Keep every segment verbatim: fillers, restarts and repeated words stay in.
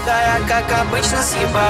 Да я как обычно съебал,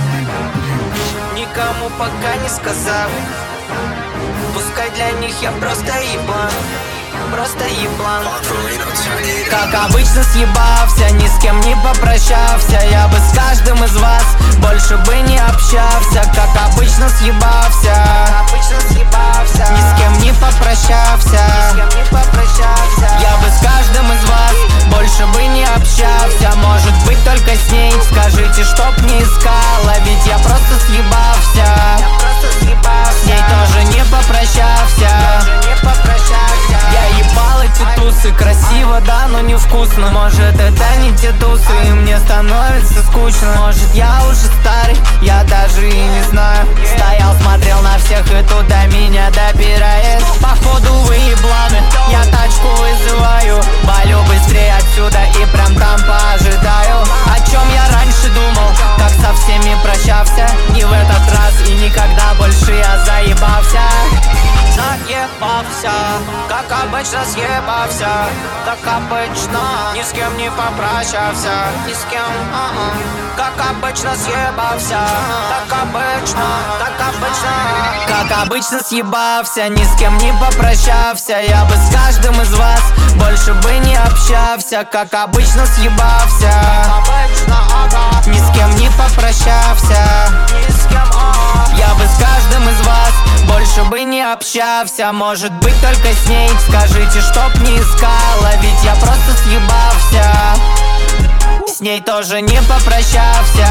никому пока не сказал. Пускай для них я просто еблан, просто еблан. Как обычно съебался, ни с кем не попрощался. Я бы с каждым из вас больше бы не общался. Как обычно съебался, обычно съебался, ни с кем не попрощался, ни с кем не попрощался. Я бы с каждым из вас больше бы не общался. Может быть только с ней, скажите, чтоб не искала. Ведь я просто съебался, я просто съебался, с ней тоже не попрощался, тоже не попрощался. Я ебал эти тусы, красиво, да, но невкусно. Может это не те тусы, и мне становится скучно. Может я уже старый, я даже и не знаю. Стоял, смотрел на всех, и тут до меня допирает. Походу вы ебланы, я тачку вызываю. Валю быстрее отсюда и прям там поожидаю. О чем я раньше думал, как со всеми прощался. Не в этот раз и никогда больше я заебался. Заебался, как обычно съебался, как обычно, ни с кем не попрощался, ни с кем, а-а. Как обычно съебался, как обычно, как обычно. Как обычно съебался, ни с кем не попрощался. Я бы с каждым из вас больше бы не общался. Как обычно съебался, обычно, ага. Ни с кем не попрощался, ни с кем, а-а. Я бы с каждым из вас больше бы не общался. Может быть только с ней, скажите, чтоб не искала. Ведь я просто съебался, с ней тоже не попрощался.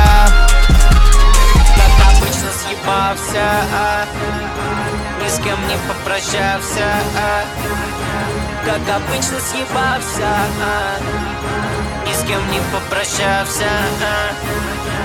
Как обычно съебался, а? Ни с кем не попрощался, а? Как обычно съебался, а? Ни с кем не попрощался, а?